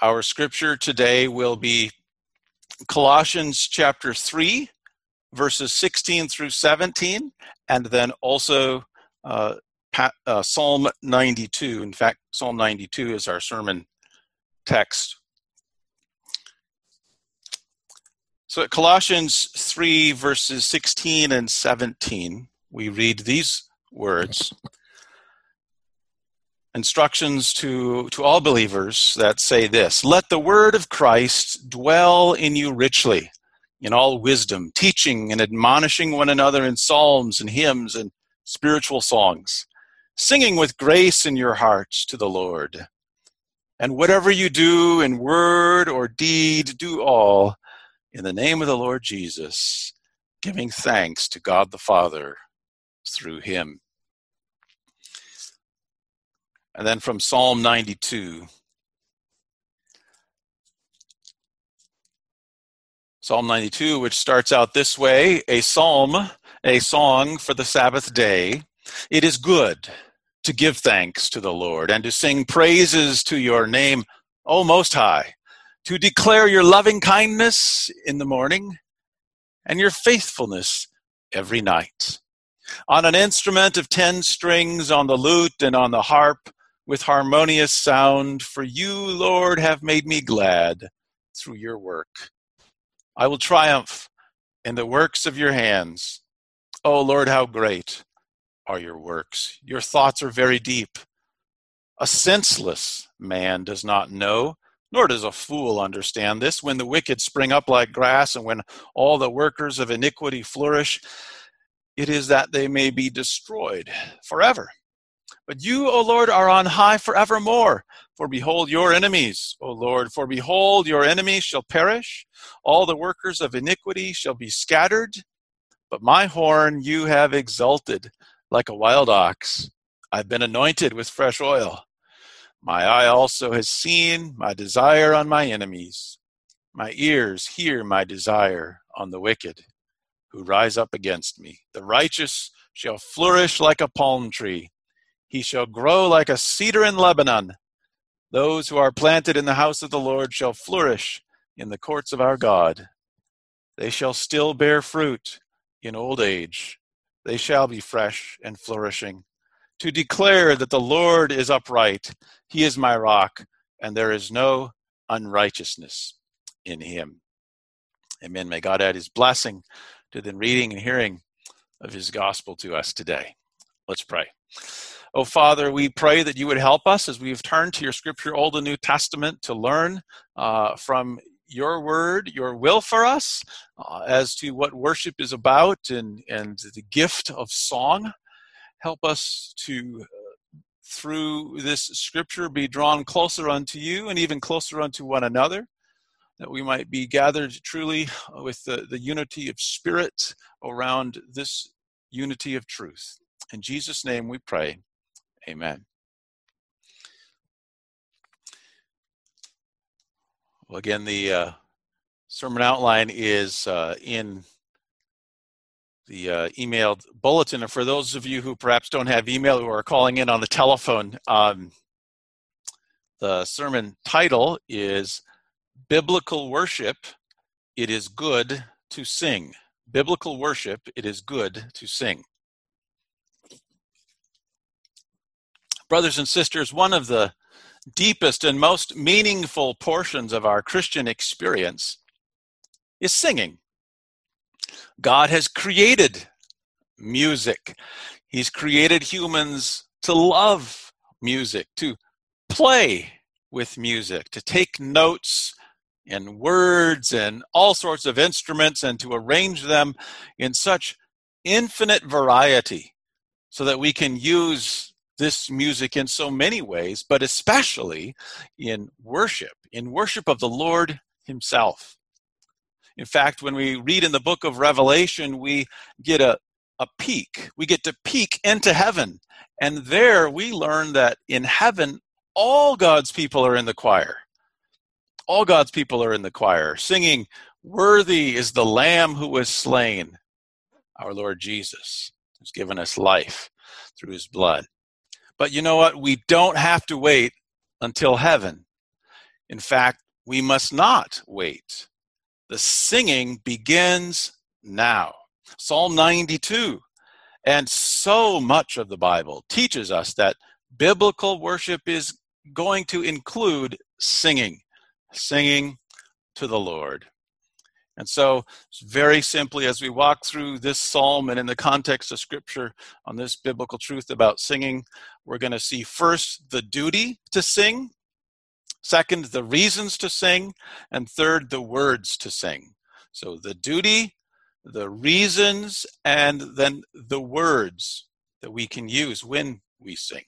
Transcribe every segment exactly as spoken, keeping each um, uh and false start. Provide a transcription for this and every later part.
Our scripture today will be Colossians chapter three, verses sixteen through seventeen, and then also uh, uh, Psalm ninety-two. In fact, Psalm ninety-two is our sermon text. So at Colossians three, verses sixteen and seventeen, we read these words. Instructions to, to all believers that say this: let the word of Christ dwell in you richly, in all wisdom, teaching and admonishing one another in psalms and hymns and spiritual songs, singing with grace in your hearts to the Lord. And whatever you do in word or deed, do all in the name of the Lord Jesus, giving thanks to God the Father through him. And then from Psalm ninety-two. Psalm ninety-two, which starts out this way: a psalm, a song for the Sabbath day. It is good to give thanks to the Lord and to sing praises to your name, O Most High, to declare your loving kindness in the morning and your faithfulness every night. On an instrument of ten strings, on the lute and on the harp, with harmonious sound, for you, Lord, have made me glad through your work. I will triumph in the works of your hands. O Lord, how great are your works. Your thoughts are very deep. A senseless man does not know, nor does a fool understand this. When the wicked spring up like grass, and when all the workers of iniquity flourish, it is that they may be destroyed forever. But you, O Lord, are on high forevermore. For behold your enemies, O Lord, for behold your enemies shall perish. All the workers of iniquity shall be scattered. But my horn you have exalted like a wild ox. I've been anointed with fresh oil. My eye also has seen my desire on my enemies. My ears hear my desire on the wicked who rise up against me. The righteous shall flourish like a palm tree. He shall grow like a cedar in Lebanon. Those who are planted in the house of the Lord shall flourish in the courts of our God. They shall still bear fruit in old age. They shall be fresh and flourishing, to declare that the Lord is upright. He is my rock, and there is no unrighteousness in him. Amen. May God add his blessing to the reading and hearing of his gospel to us today. Let's pray. Oh, Father, we pray that you would help us as we've turned to your scripture, Old and New Testament, to learn uh, from your word, your will for us, uh, as to what worship is about and, and the gift of song. Help us to, uh, through this scripture, be drawn closer unto you and even closer unto one another, that we might be gathered truly with the, the unity of spirit around this unity of truth. In Jesus' name we pray. Amen. Well, again, the uh, sermon outline is uh, in the uh, emailed bulletin. And for those of you who perhaps don't have email, who are calling in on the telephone, um, the sermon title is Biblical Worship, It is Good to Sing. Biblical Worship, It is Good to Sing. Brothers and sisters, one of the deepest and most meaningful portions of our Christian experience is singing. God has created music. He's created humans to love music, to play with music, to take notes and words and all sorts of instruments and to arrange them in such infinite variety so that we can use this music in so many ways, but especially in worship, in worship of the Lord himself. In fact, when we read in the book of Revelation, we get a, a peek. We get to peek into heaven. And there we learn that in heaven, all God's people are in the choir. All God's people are in the choir, singing, "Worthy is the Lamb who was slain, our Lord Jesus, who's given us life through his blood." But you know what? We don't have to wait until heaven In fact, we must not wait. The singing begins now. Psalm ninety-two and so much of the Bible teaches us that biblical worship is going to include singing, singing to the Lord. And so, very simply, as we walk through this psalm and in the context of Scripture on this biblical truth about singing, we're going to see first the duty to sing, second, the reasons to sing, and third, the words to sing. So the duty, the reasons, and then the words that we can use when we sing.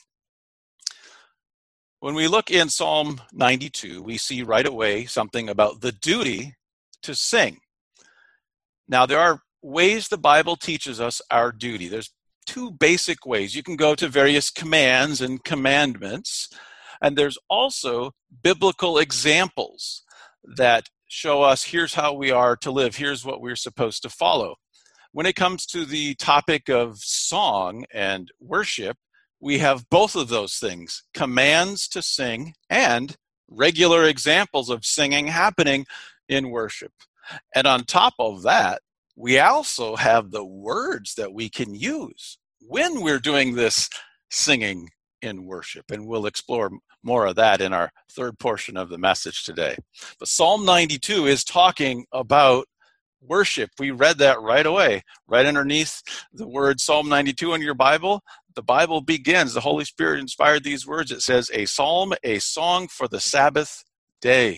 When we look in Psalm ninety-two, we see right away something about the duty to sing. Now, there are ways the Bible teaches us our duty. There's two basic ways. You can go to various commands and commandments, and there's also biblical examples that show us here's how we are to live, here's what we're supposed to follow. When it comes to the topic of song and worship, we have both of those things, commands to sing and regular examples of singing happening in worship. And on top of that, we also have the words that we can use when we're doing this singing in worship. And we'll explore more of that in our third portion of the message today. But Psalm ninety-two is talking about worship. We read that right away, right underneath the word Psalm ninety-two in your Bible. The Bible begins, the Holy Spirit inspired these words. It says, a psalm, a song for the Sabbath day.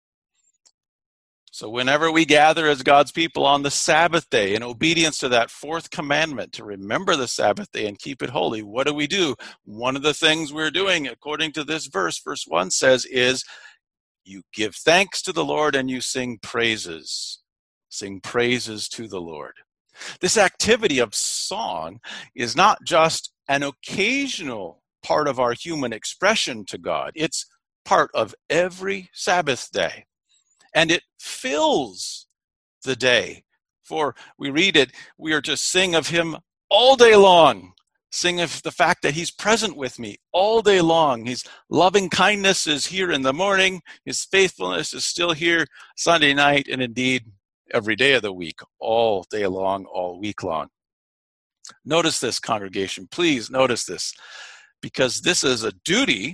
So whenever we gather as God's people on the Sabbath day, in obedience to that fourth commandment, to remember the Sabbath day and keep it holy, what do we do? One of the things we're doing, according to this verse, verse one says, is you give thanks to the Lord and you sing praises. Sing praises to the Lord. This activity of song is not just an occasional part of our human expression to God. It's part of every Sabbath day. And it fills the day. For we read it, we are to sing of him all day long. Sing of the fact that he's present with me all day long. His loving kindness is here in the morning. His faithfulness is still here Sunday night, and indeed every day of the week, all day long, all week long. Notice this, congregation. Please notice this, because this is a duty,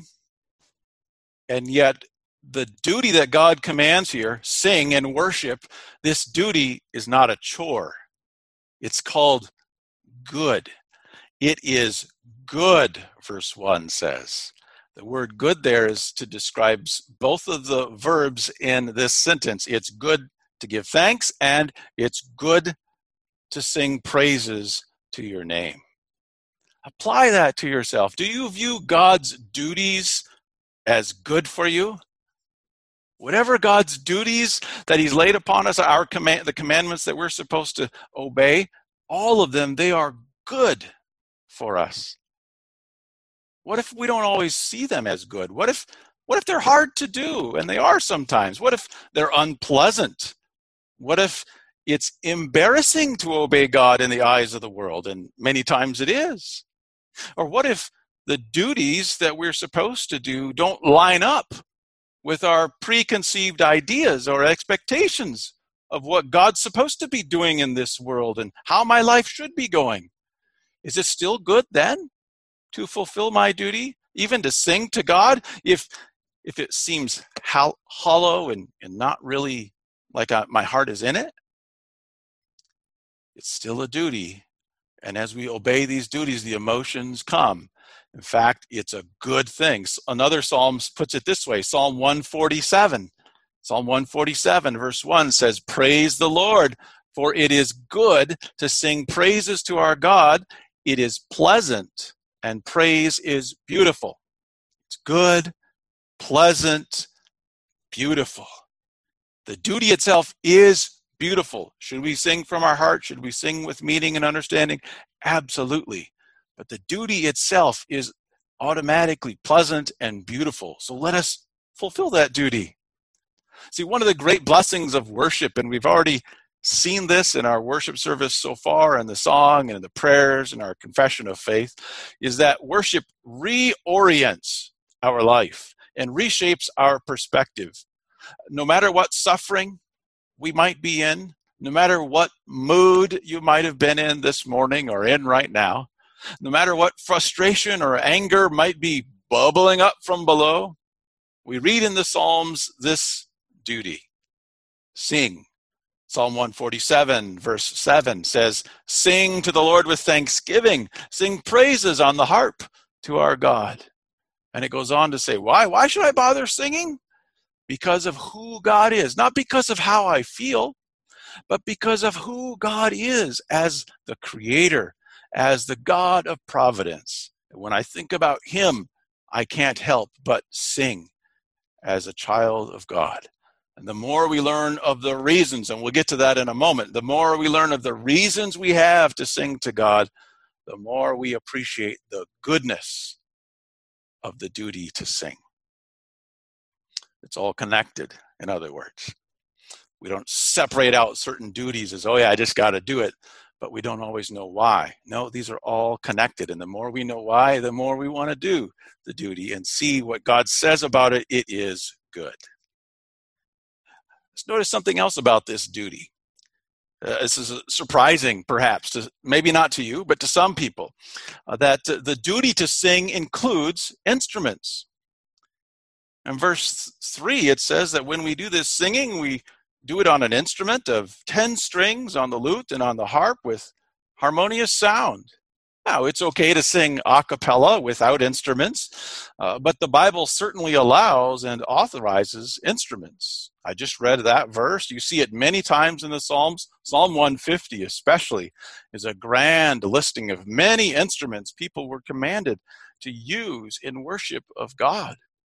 and yet the duty that God commands here, sing and worship, this duty is not a chore. It's called good. It is good, verse one says. The word good there is to describe both of the verbs in this sentence. It's good to give thanks, and it's good to sing praises to your name. Apply that to yourself. Do you view God's duties as good for you? Whatever God's duties that he's laid upon us, our command, the commandments that we're supposed to obey, all of them, they are good for us. What if we don't always see them as good? What if, what if they're hard to do? And they are sometimes. What if they're unpleasant? What if it's embarrassing to obey God in the eyes of the world? And many times it is. Or what if the duties that we're supposed to do don't line up with our preconceived ideas or expectations of what God's supposed to be doing in this world and how my life should be going? Is it still good then to fulfill my duty, even to sing to God, if if it seems ho- hollow and, and not really like I, my heart is in it? It's still a duty. And as we obey these duties, the emotions come. In fact, it's a good thing. Another psalm puts it this way, Psalm one forty-seven. Psalm one forty-seven, verse one says, praise the Lord, for it is good to sing praises to our God. It is pleasant, and praise is beautiful. It's good, pleasant, beautiful. The duty itself is beautiful. Should we sing from our heart? Should we sing with meaning and understanding? Absolutely. But the duty itself is automatically pleasant and beautiful. So let us fulfill that duty. See, one of the great blessings of worship, and we've already seen this in our worship service so far, and the song and the prayers and our confession of faith, is that worship reorients our life. and reshapes our perspective. No matter what suffering we might be in, no matter what mood you might have been in this morning or in right now, no matter what frustration or anger might be bubbling up from below, we read in the Psalms this duty: sing. Psalm one forty-seven, verse seven says, "Sing to the Lord with thanksgiving. Sing praises on the harp to our God." And it goes on to say, why? Why should I bother singing? Because of who God is. Not because of how I feel, but because of who God is as the creator, as the God of providence. When I think about him, I can't help but sing as a child of God. And the more we learn of the reasons, and we'll get to that in a moment, the more we learn of the reasons we have to sing to God, the more we appreciate the goodness of the duty to sing. It's all connected, in other words. We don't separate out certain duties as, oh yeah, I just got to do it, but we don't always know why. No, these are all connected, and the more we know why, the more we want to do the duty and see what God says about it. It is good. Let's notice something else about this duty. Uh, this is surprising, perhaps, to, maybe not to you, but to some people, uh, that uh, the duty to sing includes instruments. In verse three, it says that when we do this singing, we do it on an instrument of ten strings on the lute and on the harp with harmonious sound. Now, it's okay to sing a cappella without instruments, uh, but the Bible certainly allows and authorizes instruments. I just read that verse. You see it many times in the Psalms. Psalm one fifty especially is a grand listing of many instruments people were commanded to use in worship of God.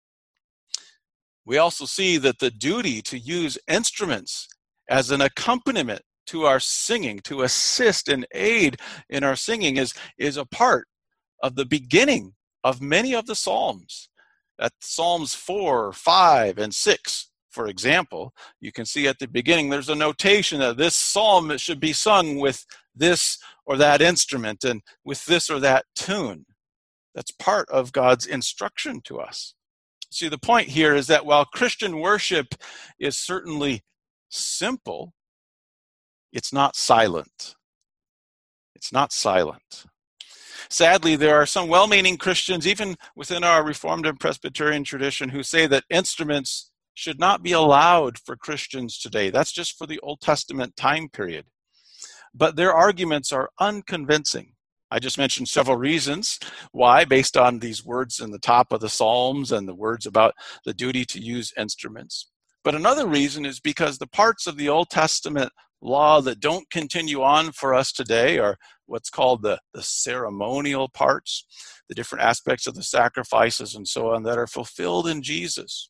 We also see that the duty to use instruments as an accompaniment to our singing, to assist and aid in our singing, is, is a part of the beginning of many of the Psalms. At Psalms four, five, and six, for example, you can see at the beginning there's a notation that this psalm should be sung with this or that instrument and with this or that tune. That's part of God's instruction to us. See, the point here is that while Christian worship is certainly simple, it's not silent. It's not silent. Sadly, there are some well-meaning Christians, even within our Reformed and Presbyterian tradition, who say that instruments should not be allowed for Christians today. That's just for the Old Testament time period. But their arguments are unconvincing. I just mentioned several reasons why, based on these words in the top of the Psalms and the words about the duty to use instruments. But another reason is because the parts of the Old Testament law that don't continue on for us today are what's called the, the ceremonial parts, the different aspects of the sacrifices and so on that are fulfilled in Jesus.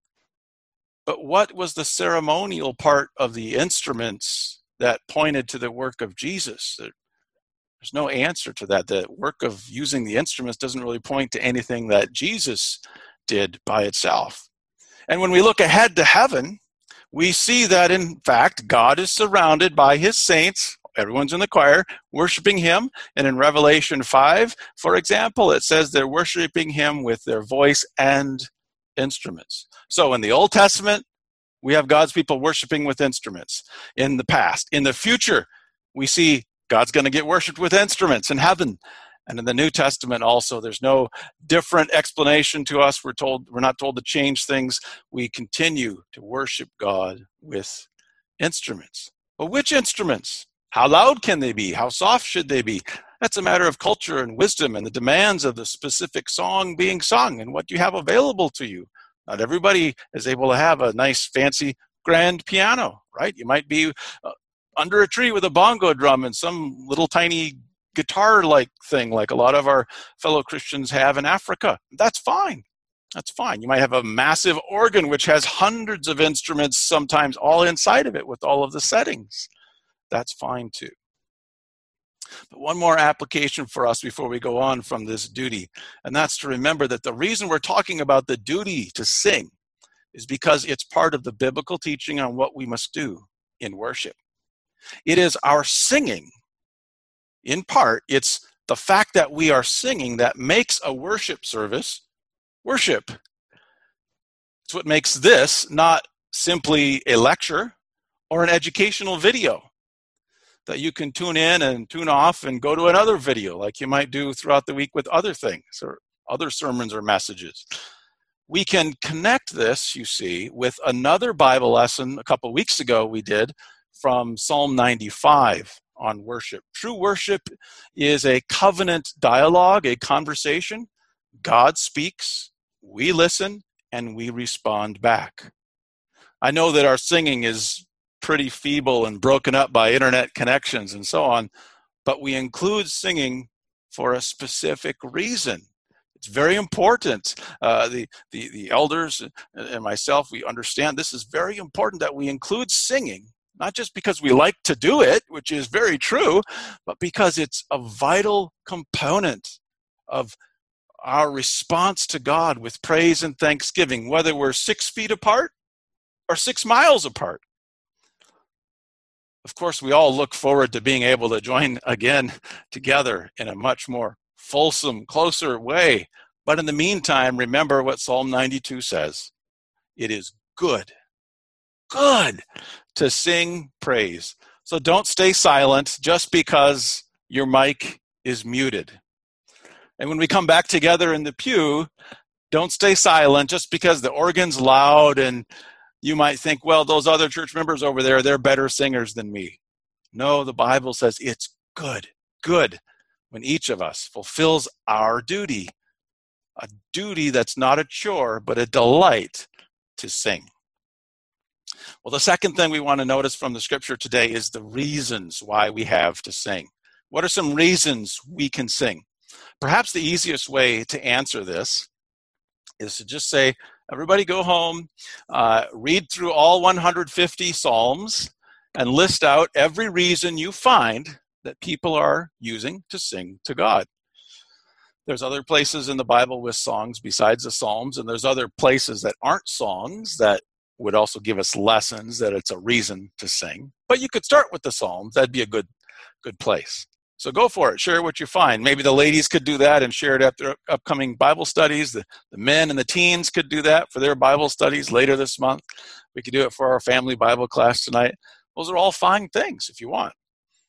But what was the ceremonial part of the instruments that pointed to the work of Jesus? There's no answer to that. The work of using the instruments doesn't really point to anything that Jesus did by itself. And when we look ahead to heaven, we see that, in fact, God is surrounded by his saints. Everyone's in the choir worshiping him. And in Revelation five, for example, it says they're worshiping him with their voice and instruments. So in the Old Testament, we have God's people worshiping with instruments. In the past, in the future, we see God's going to get worshiped with instruments in heaven. And in the New Testament also, there's no different explanation to us. We're told, we're not told to change things. We continue to worship God with instruments. But which instruments? How loud can they be? How soft should they be? That's a matter of culture and wisdom and the demands of the specific song being sung and what you have available to you. Not everybody is able to have a nice, fancy, grand piano, right? You might be uh, under a tree with a bongo drum and some little tiny guitar-like thing like a lot of our fellow Christians have in Africa. That's fine. That's fine. You might have a massive organ which has hundreds of instruments, sometimes all inside of it with all of the settings. That's fine too. But one more application for us before we go on from this duty, and that's to remember that the reason we're talking about the duty to sing is because it's part of the biblical teaching on what we must do in worship. It is our singing, in part, it's the fact that we are singing that makes a worship service worship. It's what makes this not simply a lecture or an educational video that you can tune in and tune off and go to another video like you might do throughout the week with other things or other sermons or messages. We can connect this, you see, with another Bible lesson a couple weeks ago we did from Psalm ninety-five on worship. True worship is a covenant dialogue, a conversation. God speaks, we listen, and we respond back. I know that our singing is pretty feeble and broken up by internet connections and so on, but we include singing for a specific reason. It's very important. Uh, the, the, the elders and myself, we understand this is very important that we include singing, not just because we like to do it, which is very true, but because it's a vital component of our response to God with praise and thanksgiving, whether we're six feet apart or six miles apart. Of course, we all look forward to being able to join again together in a much more fulsome, closer way. But in the meantime, remember what Psalm ninety-two says. It is good, good to sing praise. So don't stay silent just because your mic is muted. And when we come back together in the pew, don't stay silent just because the organ's loud and you might think, well, those other church members over there, they're better singers than me. No, the Bible says it's good, good when each of us fulfills our duty, a duty that's not a chore, but a delight to sing. Well, the second thing we want to notice from the scripture today is the reasons why we have to sing. What are some reasons we can sing? Perhaps the easiest way to answer this is to just say, everybody go home, uh, read through all one hundred fifty Psalms, and list out every reason you find that people are using to sing to God. There's other places in the Bible with songs besides the Psalms, and there's other places that aren't songs that would also give us lessons that it's a reason to sing. But you could start with the Psalms. That'd be a good, good place. So go for it. Share what you find. Maybe the ladies could do that and share it at their upcoming Bible studies. The, the men and the teens could do that for their Bible studies later this month. We could do it for our family Bible class tonight. Those are all fine things if you want.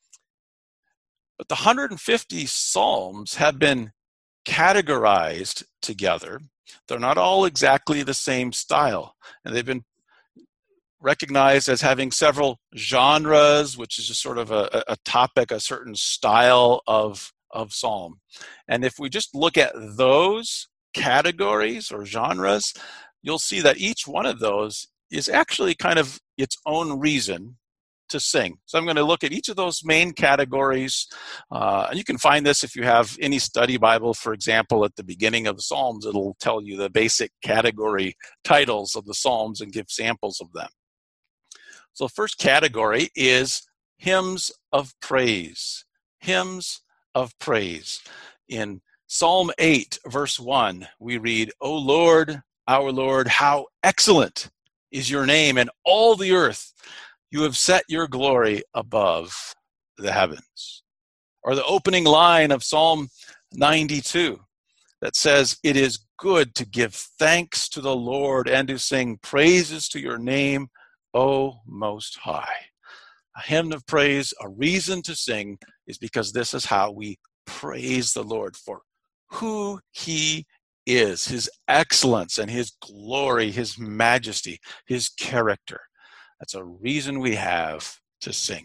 But the one hundred fifty Psalms have been categorized together. They're not all exactly the same style. And they've been recognized as having several genres, which is just sort of a, a topic, a certain style of, of psalm. And if we just look at those categories or genres, you'll see that each one of those is actually kind of its own reason to sing. So I'm going to look at each of those main categories. Uh, and you can find this if you have any study Bible, for example, at the beginning of the Psalms, it'll tell you the basic category titles of the Psalms and give samples of them. So the first category is hymns of praise. Hymns of praise. In Psalm eight, verse one, we read, O Lord, our Lord, how excellent is your name in all the earth. You have set your glory above the heavens. Or the opening line of Psalm ninety-two that says, it is good to give thanks to the Lord and to sing praises to your name, O Most High. A hymn of praise, a reason to sing, is because this is how we praise the Lord for who he is, his excellence and his glory, his majesty, his character. That's a reason we have to sing.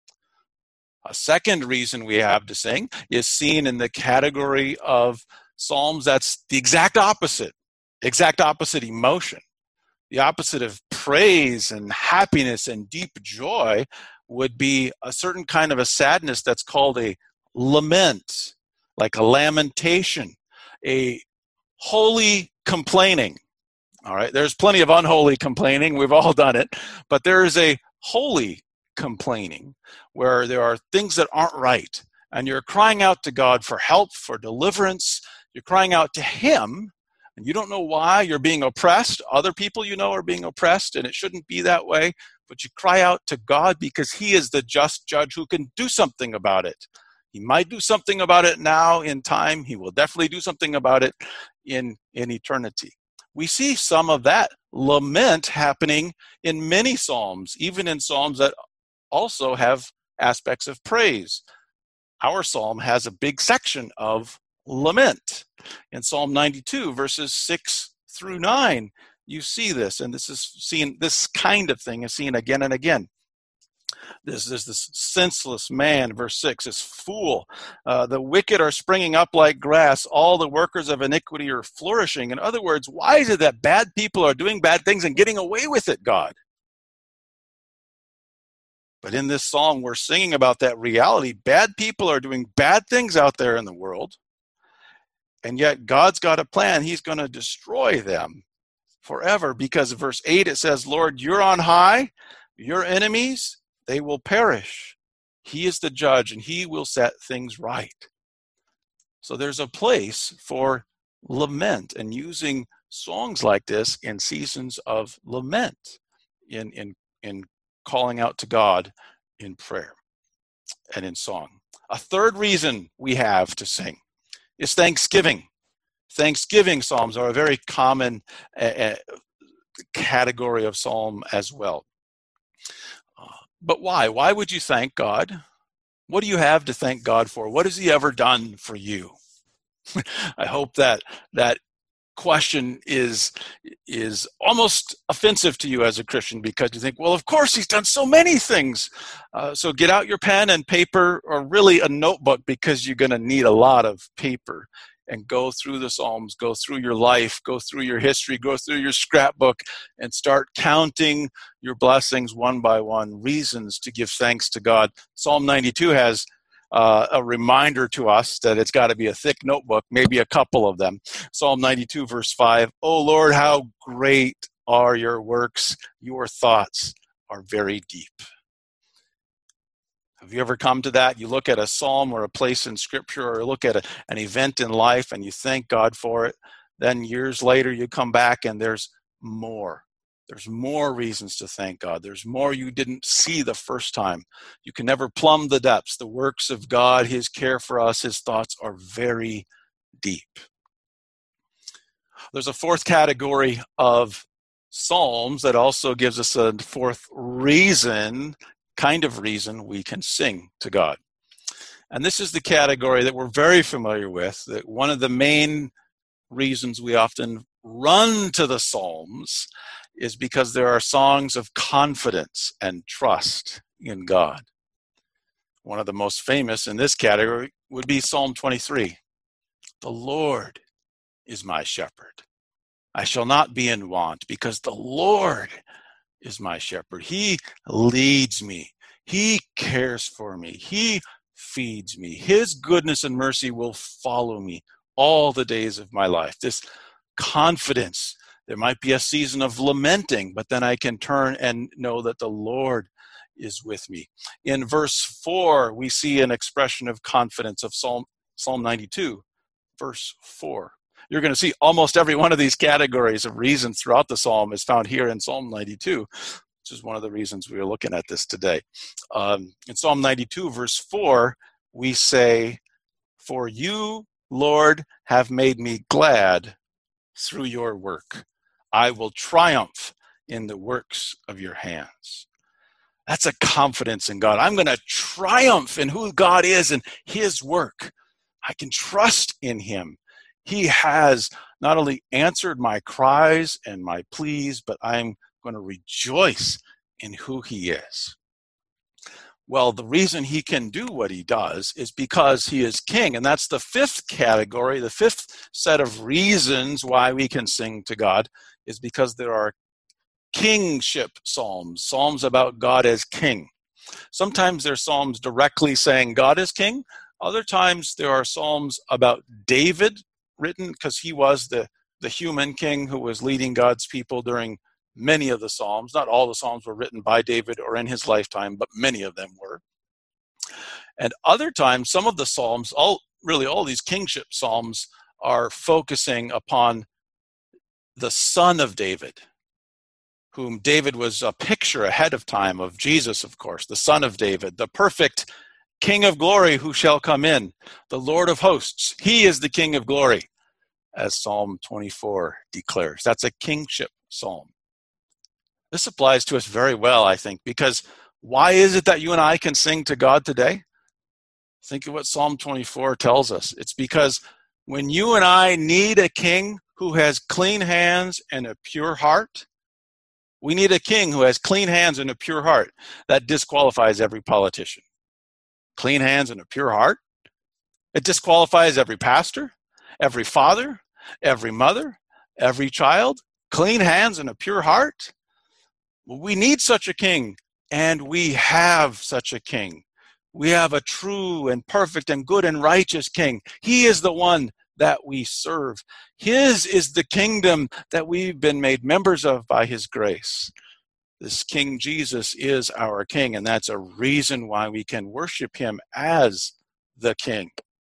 A second reason we have to sing is seen in the category of Psalms that's the exact opposite, exact opposite emotion. The opposite of praise and happiness and deep joy would be a certain kind of a sadness that's called a lament, like a lamentation, a holy complaining. All right, there's plenty of unholy complaining. We've all done it. But there is a holy complaining where there are things that aren't right. And you're crying out to God for help, for deliverance. You're crying out to him. And you don't know why you're being oppressed. Other people you know are being oppressed, and it shouldn't be that way. But you cry out to God because he is the just judge who can do something about it. He might do something about it now in time. He will definitely do something about it in, in eternity. We see some of that lament happening in many psalms, even in psalms that also have aspects of praise. Our psalm has a big section of lament. In Psalm ninety-two, verses six through nine, you see this, and this is seen, this kind of thing is seen again and again. This is this senseless man, verse six, is fool. Uh, the wicked are springing up like grass. All the workers of iniquity are flourishing. In other words, why is it that bad people are doing bad things and getting away with it, God? But in this song, we're singing about that reality. Bad people are doing bad things out there in the world. And yet God's got a plan. He's going to destroy them forever, because verse eight, it says, Lord, you're on high. Your enemies, they will perish. He is the judge, and he will set things right. So there's a place for lament and using songs like this in seasons of lament, in, in, in calling out to God in prayer and in song. A third reason we have to sing is thanksgiving. Thanksgiving psalms are a very common uh, category of psalm as well. Uh, but why? Why would you thank God? What do you have to thank God for? What has he ever done for you? I hope that that question is is almost offensive to you as a Christian, because you think, well, of course he's done so many things. Uh, so get out your pen and paper, or really a notebook, because you're going to need a lot of paper, and go through the Psalms, go through your life, go through your history, go through your scrapbook, and start counting your blessings one by one, reasons to give thanks to God. Psalm ninety-two has Uh, a reminder to us that it's got to be a thick notebook, maybe a couple of them. Psalm ninety-two, verse five, "Oh Lord, how great are your works. Your thoughts are very deep." Have you ever come to that? You look at a psalm or a place in Scripture, or look at a, an event in life, and you thank God for it. Then years later, you come back and there's more. There's more reasons to thank God. There's more you didn't see the first time. You can never plumb the depths. The works of God, his care for us, his thoughts are very deep. There's a fourth category of psalms that also gives us a fourth reason, kind of reason we can sing to God. And this is the category that we're very familiar with, that one of the main reasons we often run to the Psalms is because there are songs of confidence and trust in God. One of the most famous in this category would be Psalm twenty-three. The Lord is my shepherd. I shall not be in want, because the Lord is my shepherd. He leads me. He cares for me. He feeds me. His goodness and mercy will follow me all the days of my life. This confidence. There might be a season of lamenting, but then I can turn and know that the Lord is with me. In verse four, we see an expression of confidence of Psalm, Psalm ninety-two, verse four. You're going to see almost every one of these categories of reasons throughout the psalm is found here in Psalm ninety-two, which is one of the reasons we are looking at this today. Um, in Psalm ninety-two, verse four, we say, "For you, Lord, have made me glad through your work. I will triumph in the works of your hands." That's a confidence in God. I'm going to triumph in who God is and his work. I can trust in him. He has not only answered my cries and my pleas, but I'm going to rejoice in who he is. Well, the reason he can do what he does is because he is king. And that's the fifth category, the fifth set of reasons why we can sing to God, is because there are kingship psalms, psalms about God as king. Sometimes they're psalms directly saying God is king. Other times there are psalms about David written because he was the, the human king who was leading God's people during many of the Psalms. Not all the Psalms were written by David or in his lifetime, but many of them were. And other times, some of the Psalms, all really all these kingship Psalms, are focusing upon the son of David, whom David was a picture ahead of time of Jesus, of course, the son of David, the perfect King of glory who shall come in, the Lord of hosts. He is the King of glory, as Psalm twenty-four declares. That's a kingship psalm. This applies to us very well, I think, because why is it that you and I can sing to God today? Think of what Psalm twenty-four tells us. It's because when you and I need a king who has clean hands and a pure heart, we need a king who has clean hands and a pure heart. That disqualifies every politician. Clean hands and a pure heart? It disqualifies every pastor, every father, every mother, every child. Clean hands and a pure heart? We need such a king, and we have such a king. We have a true and perfect and good and righteous king. He is the one that we serve. His is the kingdom that we've been made members of by his grace. This King Jesus is our king, and that's a reason why we can worship him as the king.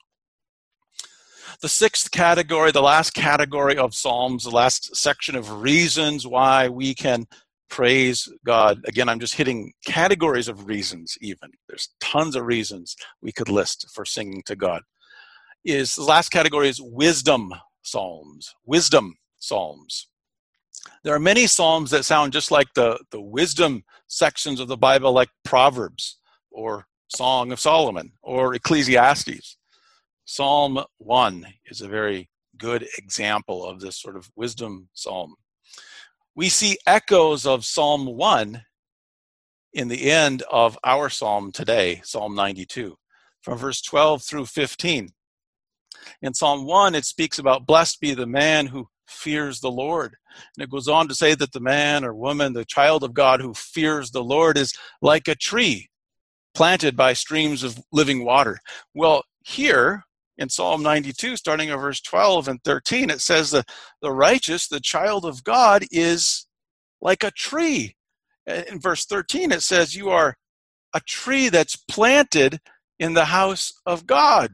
The sixth category, the last category of Psalms, the last section of reasons why we can praise God. Again, I'm just hitting categories of reasons even. There's tons of reasons we could list for singing to God. Is the last category is wisdom psalms. Wisdom psalms. There are many psalms that sound just like the, the wisdom sections of the Bible, like Proverbs or Song of Solomon or Ecclesiastes. Psalm one is a very good example of this sort of wisdom psalm. We see echoes of Psalm one in the end of our psalm today, Psalm ninety-two, from verse twelve through fifteen. In Psalm one, it speaks about blessed be the man who fears the Lord. And it goes on to say that the man or woman, the child of God who fears the Lord is like a tree planted by streams of living water. Well, here in Psalm ninety-two, starting at verse twelve and thirteen, it says that the righteous, the child of God, is like a tree. In verse thirteen, it says you are a tree that's planted in the house of God.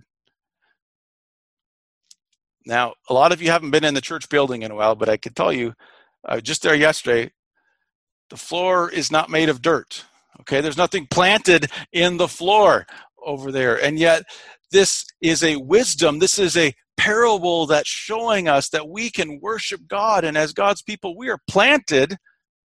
Now, a lot of you haven't been in the church building in a while, but I can tell you, uh, just there yesterday, the floor is not made of dirt. Okay, there's nothing planted in the floor over there. And yet, this is a wisdom, this is a parable that's showing us that we can worship God. And as God's people, we are planted,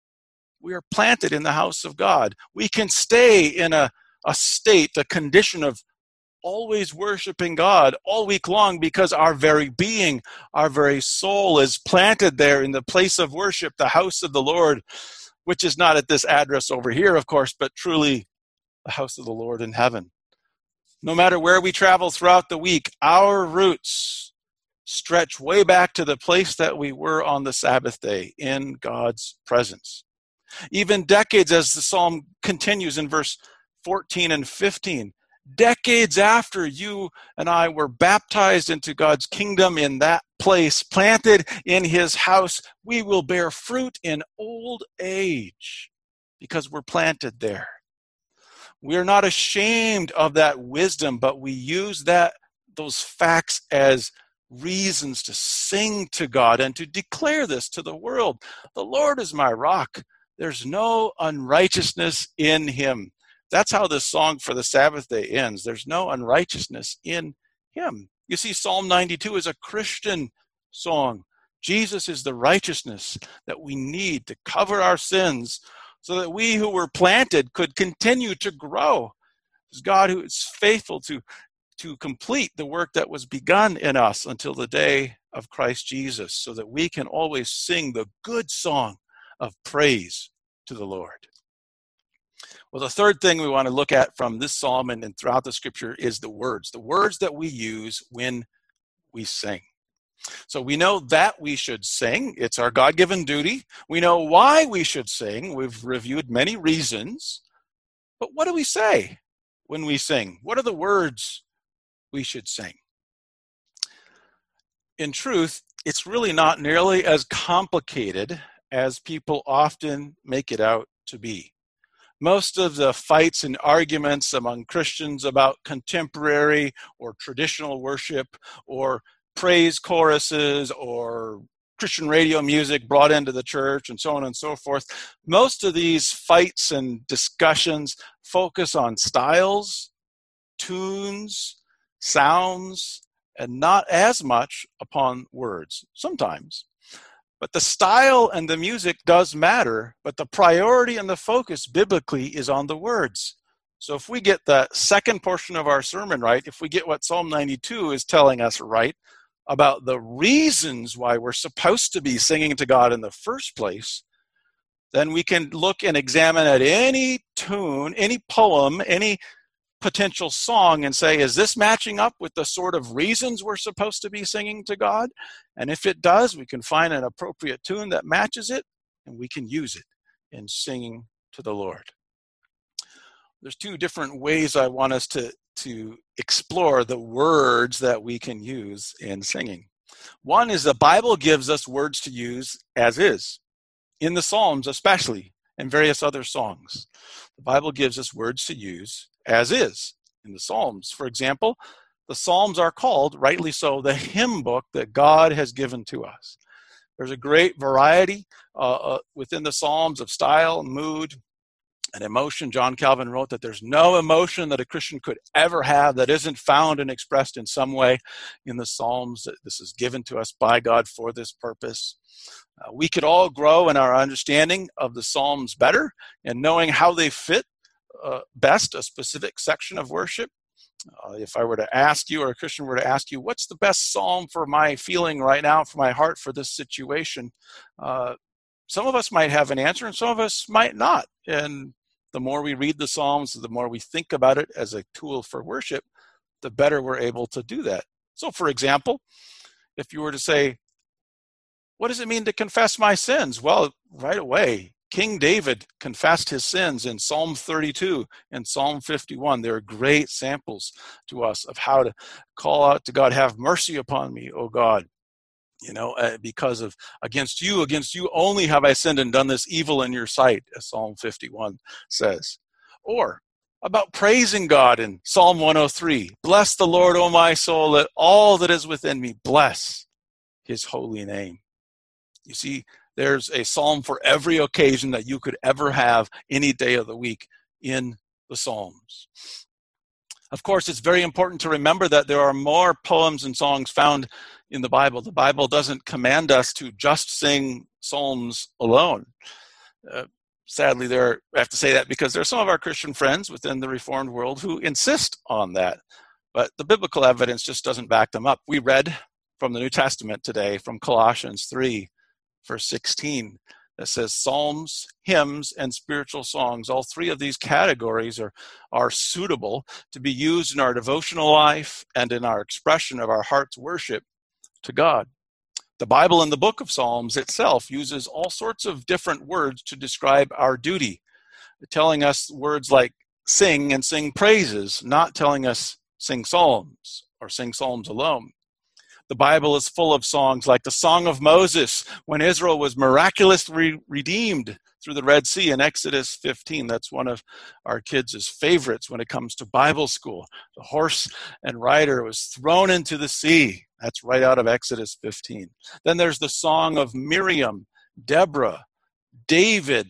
we are planted in the house of God. We can stay in a, a state, a condition of always worshiping God all week long because our very being, our very soul is planted there in the place of worship, the house of the Lord, which is not at this address over here, of course, but truly the house of the Lord in heaven. No matter where we travel throughout the week, our roots stretch way back to the place that we were on the Sabbath day, in God's presence. Even decades, as the psalm continues in verse fourteen and fifteen, decades after you and I were baptized into God's kingdom in that place, planted in his house, we will bear fruit in old age because we're planted there. We are not ashamed of that wisdom, but we use that those facts as reasons to sing to God and to declare this to the world. The Lord is my rock. There's no unrighteousness in him. That's how this song for the Sabbath day ends. There's no unrighteousness in him. You see, Psalm ninety-two is a Christian song. Jesus is the righteousness that we need to cover our sins so that we who were planted could continue to grow. It's God who is faithful to, to complete the work that was begun in us until the day of Christ Jesus, so that we can always sing the good song of praise to the Lord. Well, the third thing we want to look at from this psalm and, and throughout the scripture is the words, the words that we use when we sing. So we know that we should sing. It's our God-given duty. We know why we should sing. We've reviewed many reasons. But what do we say when we sing? What are the words we should sing? In truth, it's really not nearly as complicated as people often make it out to be. Most of the fights and arguments among Christians about contemporary or traditional worship or praise choruses or Christian radio music brought into the church and so on and so forth, most of these fights and discussions focus on styles, tunes, sounds, and not as much upon words, sometimes. But the style and the music does matter, but the priority and the focus biblically is on the words. So if we get the second portion of our sermon right, if we get what Psalm ninety-two is telling us right about the reasons why we're supposed to be singing to God in the first place, then we can look and examine at any tune, any poem, any potential song and say, is this matching up with the sort of reasons we're supposed to be singing to God? And if it does, we can find an appropriate tune that matches it, and we can use it in singing to the Lord. There's two different ways I want us to, to explore the words that we can use in singing. One is the Bible gives us words to use as is, in the Psalms especially, and various other songs. The Bible gives us words to use as is in the Psalms. For example, the Psalms are called, rightly so, the hymn book that God has given to us. There's a great variety uh, uh, within the Psalms of style, mood, and emotion. John Calvin wrote that there's no emotion that a Christian could ever have that isn't found and expressed in some way in the Psalms. This is given to us by God for this purpose. Uh, we could all grow in our understanding of the Psalms better and knowing how they fit uh, best a specific section of worship. Uh, if I were to ask you, or a Christian were to ask you, what's the best psalm for my feeling right now, for my heart, for this situation? Uh, some of us might have an answer and some of us might not. And the more we read the Psalms, the more we think about it as a tool for worship, the better we're able to do that. So for example, if you were to say, what does it mean to confess my sins? Well, right away, King David confessed his sins in Psalm thirty-two and Psalm fifty-one. They're great samples to us of how to call out to God, have mercy upon me, O God. You know, uh, because of against you, against you only have I sinned and done this evil in your sight, as Psalm fifty-one says. Or about praising God in Psalm one oh three. Bless the Lord, O my soul, let all that is within me bless his holy name. You see, there's a psalm for every occasion that you could ever have any day of the week in the Psalms. Of course, it's very important to remember that there are more poems and songs found in the Bible. The Bible doesn't command us to just sing psalms alone. Uh, sadly, there I have to say that because there are some of our Christian friends within the Reformed world who insist on that. But the biblical evidence just doesn't back them up. We read from the New Testament today, from Colossians three, verse sixteen, that says psalms, hymns, and spiritual songs. All three of these categories are, are suitable to be used in our devotional life and in our expression of our heart's worship to God. The Bible in the book of Psalms itself uses all sorts of different words to describe our duty, telling us words like sing and sing praises, not telling us sing psalms or sing psalms alone. The Bible is full of songs like the Song of Moses, when Israel was miraculously redeemed through the Red Sea in Exodus fifteen. That's one of our kids' favorites when it comes to Bible school. The horse and rider was thrown into the sea. That's right out of Exodus fifteen. Then there's the Song of Miriam, Deborah, David,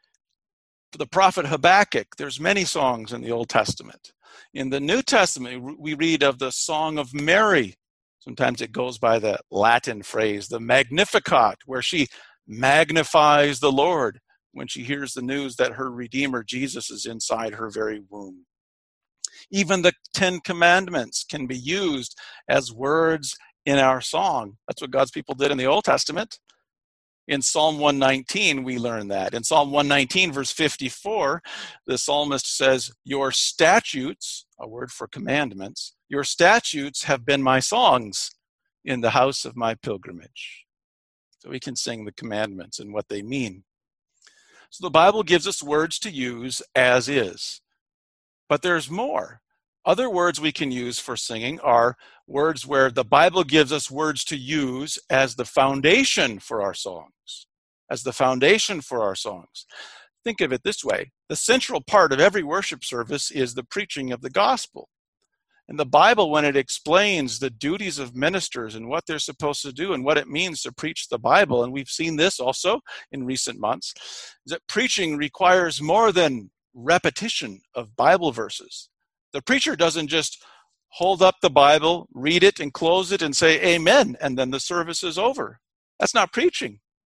the prophet Habakkuk. There's many songs in the Old Testament. In the New Testament, we read of the Song of Mary. Sometimes it goes by the Latin phrase, the Magnificat, where she magnifies the Lord when she hears the news that her Redeemer, Jesus, is inside her very womb. Even the Ten Commandments can be used as words in our song. That's what God's people did in the Old Testament. In Psalm one nineteen, we learn that. In Psalm one nineteen, verse fifty-four, the psalmist says, your statutes, a word for commandments, your statutes have been my songs in the house of my pilgrimage. So we can sing the commandments and what they mean. So the Bible gives us words to use as is. But there's more. Other words we can use for singing are words where the Bible gives us words to use as the foundation for our songs, as the foundation for our songs. Think of it this way. The central part of every worship service is the preaching of the gospel. And the Bible, when it explains the duties of ministers and what they're supposed to do and what it means to preach the Bible, and we've seen this also in recent months, is that preaching requires more than repetition of Bible verses. The preacher doesn't just hold up the Bible, read it, and close it and say amen, and then the service is over. That's not preaching.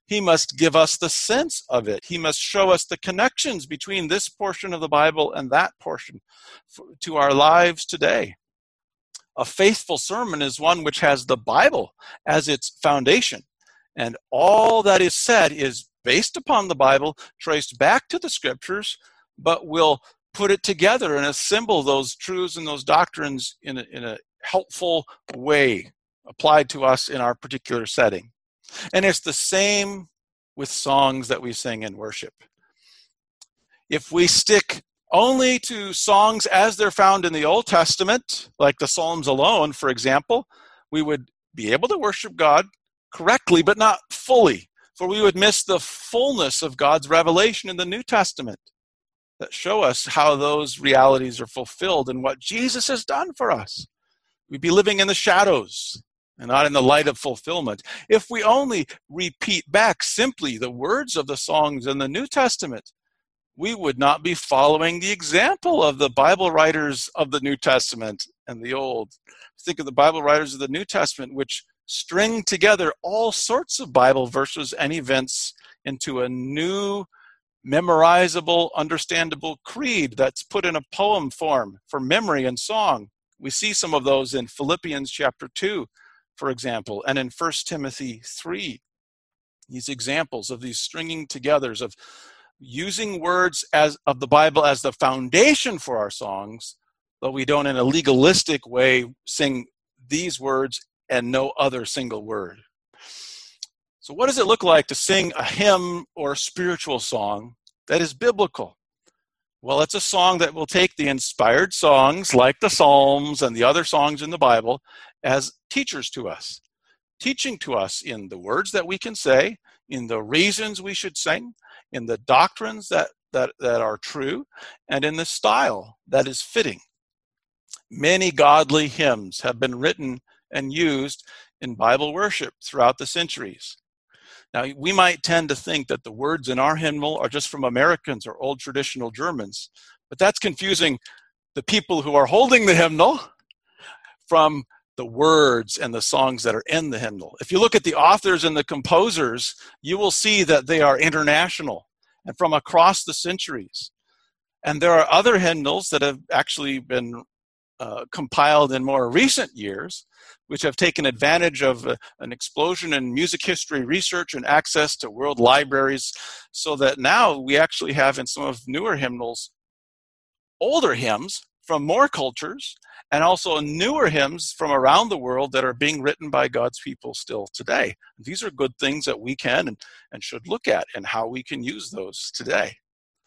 He must give us the sense of it. He must show us the connections between this portion of the Bible and that portion to our lives today. A faithful sermon is one which has the Bible as its foundation, and all that is said is based upon the Bible, traced back to the Scriptures, but will put it together and assemble those truths and those doctrines in a, in a helpful way applied to us in our particular setting. And it's the same with songs that we sing in worship. If we stick only to songs as they're found in the Old Testament, like the Psalms alone, for example, we would be able to worship God correctly, but not fully, for we would miss the fullness of God's revelation in the New Testament that show us how those realities are fulfilled and what Jesus has done for us. We'd be living in the shadows and not in the light of fulfillment. If we only repeat back simply the words of the songs in the New Testament, we would not be following the example of the Bible writers of the New Testament and the Old. Think of the Bible writers of the New Testament, which string together all sorts of Bible verses and events into a new, memorizable, understandable creed that's put in a poem form for memory and song. We see some of those in Philippians chapter two, for example, and in First Timothy three. These examples of these stringing togethers of using words as of the Bible as the foundation for our songs, though we don't in a legalistic way sing these words and no other single word. So what does it look like to sing a hymn or a spiritual song that is biblical? Well, it's a song that will take the inspired songs like the Psalms and the other songs in the Bible as teachers to us, teaching to us in the words that we can say, in the reasons we should sing, in the doctrines that, that, that are true, and in the style that is fitting. Many godly hymns have been written and used in Bible worship throughout the centuries. Now, we might tend to think that the words in our hymnal are just from Americans or old traditional Germans, but that's confusing the people who are holding the hymnal from the words and the songs that are in the hymnal. If you look at the authors and the composers, you will see that they are international and from across the centuries. And there are other hymnals that have actually been uh, compiled in more recent years, which have taken advantage of uh, an explosion in music history research and access to world libraries, so that now we actually have in some of newer hymnals older hymns from more cultures, and also newer hymns from around the world that are being written by God's people still today. These are good things that we can and, and should look at and how we can use those today.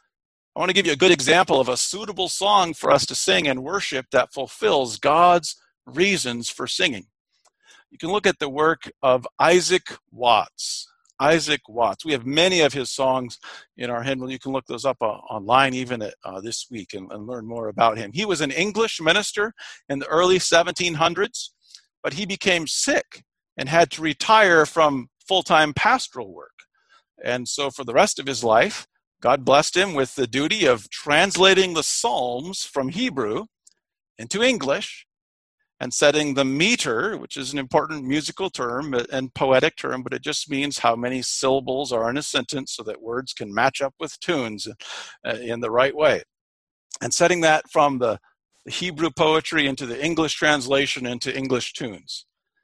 I want to give you a good example of a suitable song for us to sing and worship that fulfills God's reasons for singing. You can look at the work of Isaac Watts. Isaac Watts. We have many of his songs in our hymnal. You can look those up uh, online even at, uh, this week and, and learn more about him. He was an English minister in the early seventeen hundreds, but he became sick and had to retire from full-time pastoral work. And so for the rest of his life, God blessed him with the duty of translating the Psalms from Hebrew into English and setting the meter, which is an important musical term and poetic term, but it just means how many syllables are in a sentence so that words can match up with tunes in the right way. And setting that from the Hebrew poetry into the English translation into English tunes.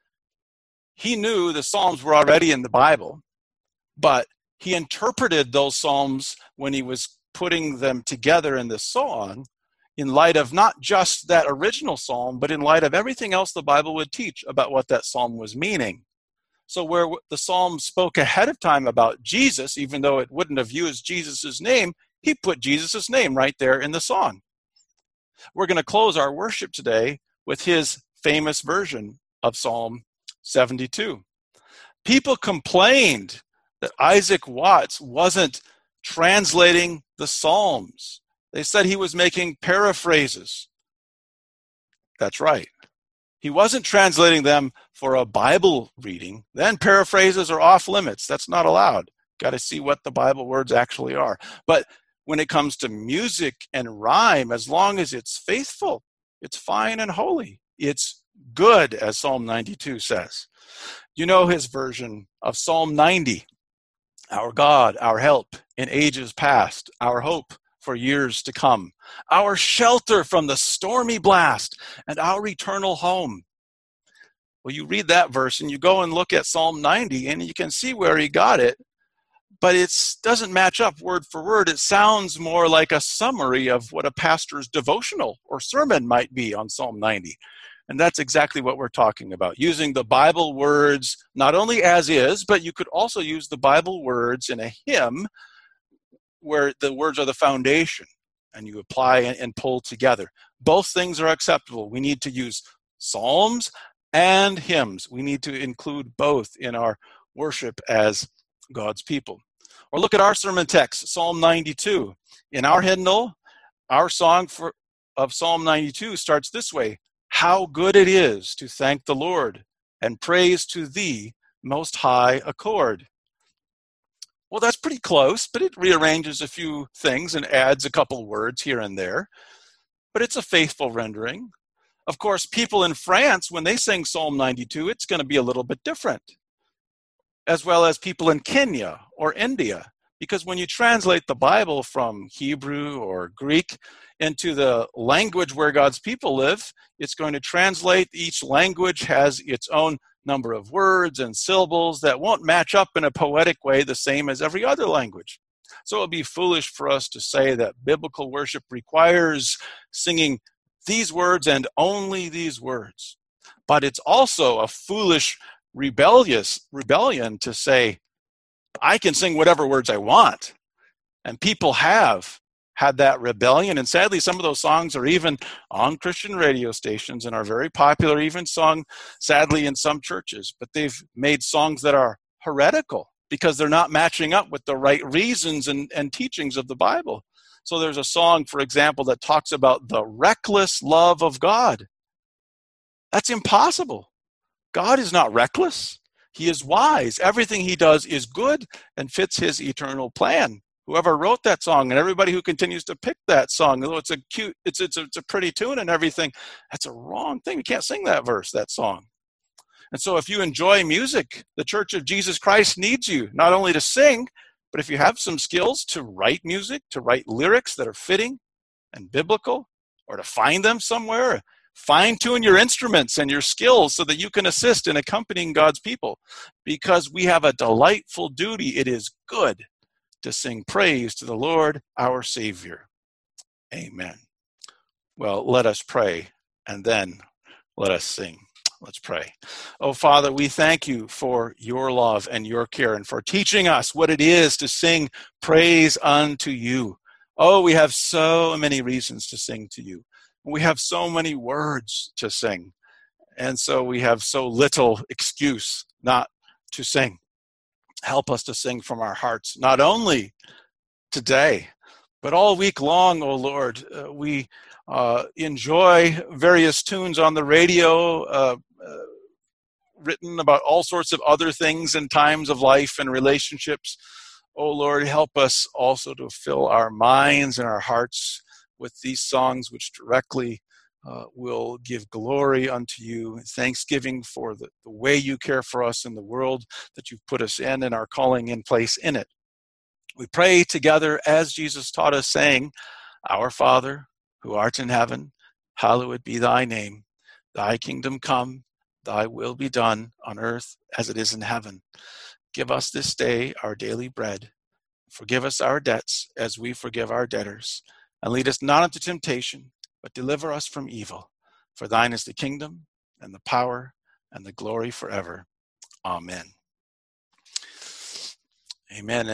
He knew the Psalms were already in the Bible, but he interpreted those Psalms when he was putting them together in this song in light of not just that original psalm, but in light of everything else the Bible would teach about what that psalm was meaning. So where the psalm spoke ahead of time about Jesus, even though it wouldn't have used Jesus' name, he put Jesus' name right there in the song. We're going to close our worship today with his famous version of Psalm seventy-two. People complained that Isaac Watts wasn't translating the Psalms. They said he was making paraphrases. That's right. He wasn't translating them for a Bible reading. Then paraphrases are off limits. That's not allowed. Got to see what the Bible words actually are. But when it comes to music and rhyme, as long as it's faithful, it's fine and holy. It's good, as Psalm ninety-two says. You know his version of Psalm ninety. Our God, our help in ages past, our hope for years to come, our shelter from the stormy blast, and our eternal home. Well, you read that verse and you go and look at Psalm ninety and you can see where he got it, but it doesn't match up word for word. It sounds more like a summary of what a pastor's devotional or sermon might be on Psalm ninety. And that's exactly what we're talking about, using the Bible words not only as is, but you could also use the Bible words in a hymn where the words are the foundation and you apply and pull together. Both things are acceptable. We need to use psalms and hymns. We need to include both in our worship as God's people. Or look at our sermon text, Psalm ninety-two. In our hymnal, our song for, of Psalm ninety-two starts this way: how good it is to thank the Lord and praise to thee, most high accord. Well, that's pretty close, but it rearranges a few things and adds a couple words here and there. But it's a faithful rendering. Of course, people in France, when they sing Psalm ninety-two, it's going to be a little bit different, as well as people in Kenya or India. Because when you translate the Bible from Hebrew or Greek into the language where God's people live, it's going to translate. Each language has its own number of words and syllables that won't match up in a poetic way the same as every other language. So it would be foolish for us to say that biblical worship requires singing these words and only these words. But it's also a foolish, rebellious rebellion to say, I can sing whatever words I want. And people have had that rebellion. And sadly, some of those songs are even on Christian radio stations and are very popular, even sung, sadly, in some churches. But they've made songs that are heretical because they're not matching up with the right reasons and, and teachings of the Bible. So there's a song, for example, that talks about the reckless love of God. That's impossible. God is not reckless. He is wise. Everything he does is good and fits his eternal plan. Whoever wrote that song and everybody who continues to pick that song, although it's a cute, it's, it's, a, it's a pretty tune and everything, that's a wrong thing. You can't sing that verse, that song. And so if you enjoy music, the Church of Jesus Christ needs you, not only to sing, but if you have some skills to write music, to write lyrics that are fitting and biblical, or to find them somewhere, fine-tune your instruments and your skills so that you can assist in accompanying God's people. Because we have a delightful duty. It is good to sing praise to the Lord, our Savior. Amen. Well, let us pray, and then let us sing. Let's pray. Oh, Father, we thank you for your love and your care and for teaching us what it is to sing praise unto you. Oh, we have so many reasons to sing to you. We have so many words to sing, and so we have so little excuse not to sing. Help us to sing from our hearts, not only today, but all week long, O Lord. Uh, we uh, enjoy various tunes on the radio, uh, uh, written about all sorts of other things in times of life and relationships. O Lord, help us also to fill our minds and our hearts with these songs which directly uh, will give glory unto you, thanksgiving for the, the way you care for us in the world that you've put us in and our calling in place in it. We pray together as Jesus taught us, saying, Our Father, who art in heaven, hallowed be thy name. Thy kingdom come, thy will be done on earth as it is in heaven. Give us this day our daily bread. Forgive us our debts as we forgive our debtors. And lead us not into temptation, but deliver us from evil. For thine is the kingdom, and the power, and the glory forever. Amen. Amen.